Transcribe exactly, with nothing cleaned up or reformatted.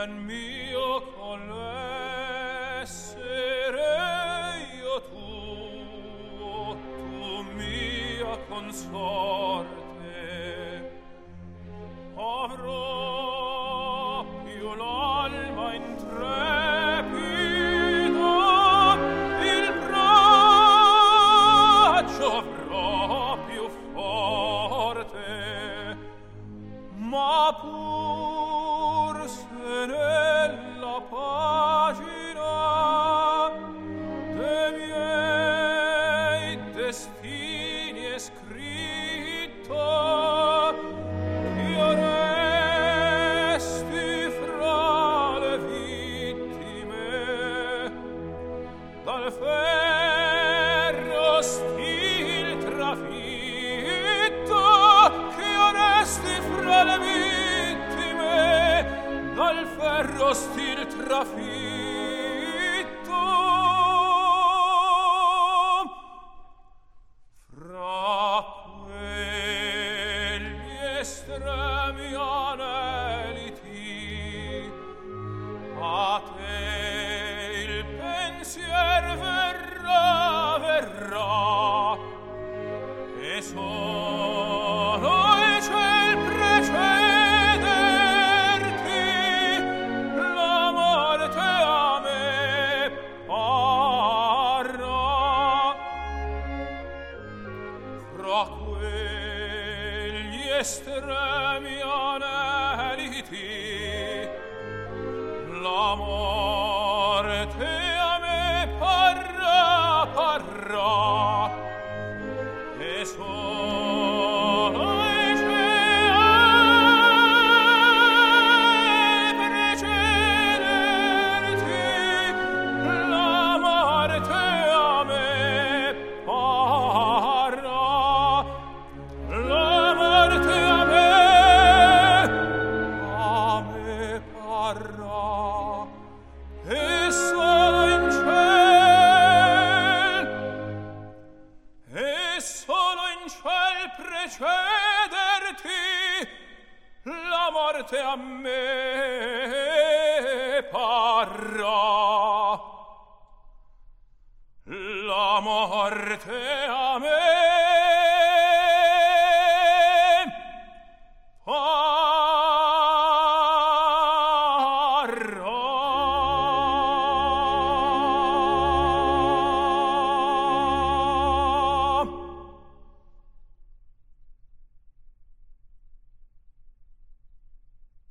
ben mio con l'essere io tuo, tu mia consorte, avrò più l'alma intrepida, il braccio avrò più forte, ma pur se nella pagina de miei destini è scritto io resti fra le vittime dal ferro stil trafitto, che io resti fra le vittime dal ferro stil trafitto, fra quegli estremi aneliti a te il pensier verrà, verrà, e sono il ciel precederti, la morte a me parrà, fra quegli estremi aneliti la morte a me parrà, parrà, e sono i cieli precederti, la morte a me parrà, la morte a me, a me parrà, e solo in ciel, e solo in ciel precederti, la morte a me parrà, la morte a